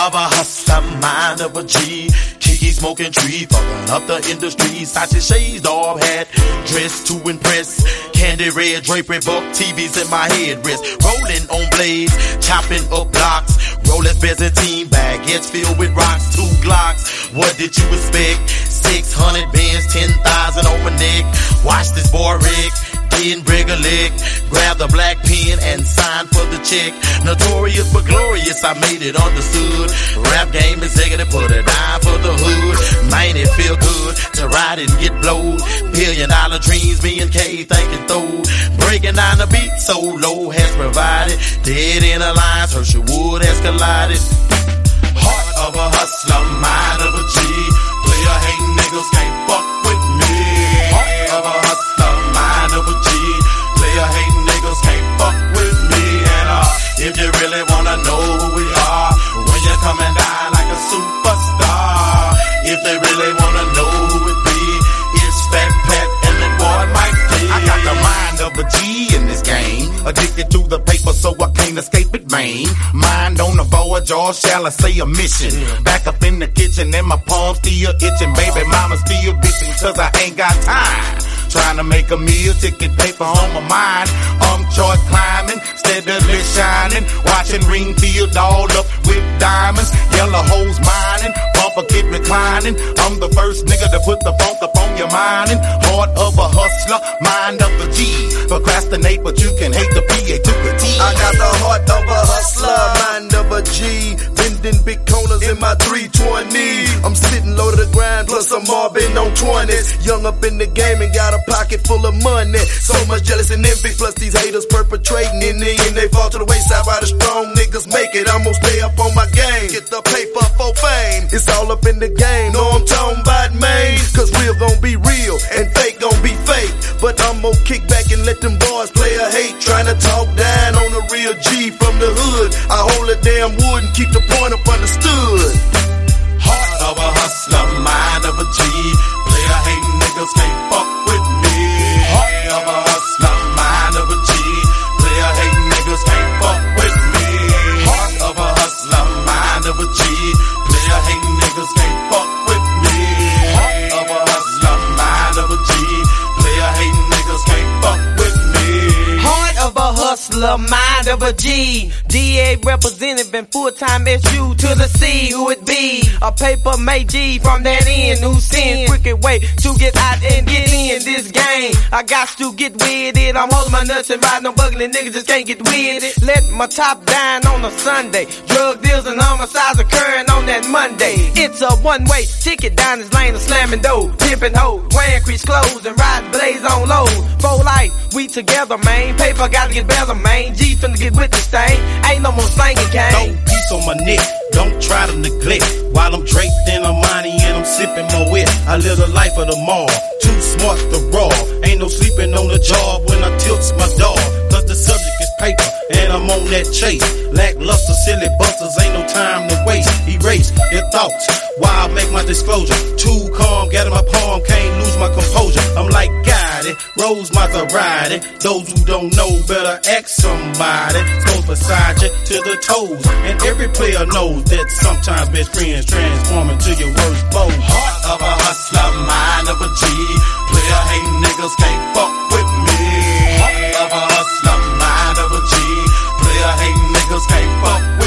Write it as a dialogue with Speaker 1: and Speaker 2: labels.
Speaker 1: of a hustler, mind of a G. Kiki smoking tree, fucking up the industry. Sachi shades, dog hat, dressed to impress. Candy red drapery, book TVs in my head, wrist. Rolling on blades, chopping up blocks. Rolex Byzantine baguettes filled with rocks, 2 Glocks. What did you expect? 600 bands, 10,000 on my neck. Watch this boy Rick. In Brigger lick, grab the black pen and sign for the check. Notorious but glorious, I made it understood. Rap game executive, put a dime for the hood. Man, it feel good to ride and get blowed. $1 billion dreams, me and K thinking through. Breaking down the beat so low has provided. Dead in a lines, Herschel Wood has collided. Heart of a hustler, mind of a G. Player hating niggas can't fuck with me. Heart of a hustler, mind of a G. Player hating niggas can't fuck with me. And if you really wanna know who we are, when you're coming down like a superstar. If they really wanna know who it be, it's Fat Pat and that boy Mike D. I got the mind of a G in this game. Addicted to the paper so I can't escape it, man. Mind on the voyage, or shall I say a mission. Back up in the kitchen and my palms still itching. Baby mama still bitching cause I ain't got time. Trying to make a meal, ticket paper on my mind. Chart climbing, steadily shining. Watching ring field all up with diamonds. Yellow hoes mining, bumper keep reclining. I'm the first nigga to put the funk up on your mind. Heart of a hustler, mind of a G. Procrastinate, but you can hate the PA to the T.
Speaker 2: I got the heart of a hustler, mind of a G. Bending big corners in my 320. I'm sitting low to the grind, plus I'm mobbing on 20s. Young up in the game and got a pocket full of money. So much jealous and envy, plus these haters perpetrating. In the end, they fall to the wayside while the strong niggas make it. I'm gonna stay up on my game, get the paper for fame. It's all up in the game, know I'm talking about man. Cause real gon' be real and fake gon' be fake. But I'm gonna kick back and let them boys play a hate. Trying to talk down on the real G from the hood. I hold a damn wood and keep the point up understood.
Speaker 1: Heart of a hustler, mind of a G. Player hating niggas can't fuck with me. Heart of a hustler, mind of a G. Player hating niggas can't fuck with me. Heart of a hustler, mind of a G. Player hating niggas can't fuck with me. Heart of a hustler, mind of a G. Player hating niggas can't fuck with me.
Speaker 3: Heart of a hustler, mind of a G. DA represented, been full-time SU to the C. Who it be? A paper made G from that end. Who sends quicker way to get out and get in this game. I got to get with it. I'm holding my nuts and riding on buggling niggas just can't get with it. Let my top down on a Sunday. Drug deals and homicides occurring on that Monday. It's a one-way ticket down this lane of slamming dough. Pimping hoes, wearing crease clothes and riding blaze on low. For life, we together, man. Paper gotta get better, man. G finna get with this thing. Ain't no more slanging, gang.
Speaker 1: Don't piece on my neck, don't try to neglect. While I'm draped in a money and I'm sipping my wet. I live the life of the mall, too smart to raw. Ain't no sleeping on the job when I tilt my dog. Cause the subject is paper and I'm on that chase. Lackluster, silly busters, ain't no time to waste. Erase your thoughts while I make my disclosure. Too calm, get in my palm, can't lose my composure. I'm like guided, Rose Maserati. Those who don't know better ask somebody. Goes beside you to the toes. And every player knows that sometimes best friends transform into your worst foes. Heart of a hustler, mind of a G. Player hating niggas can't fuck with me. Heart of a hustler, mind of a G. Player hating niggas can't fuck with me.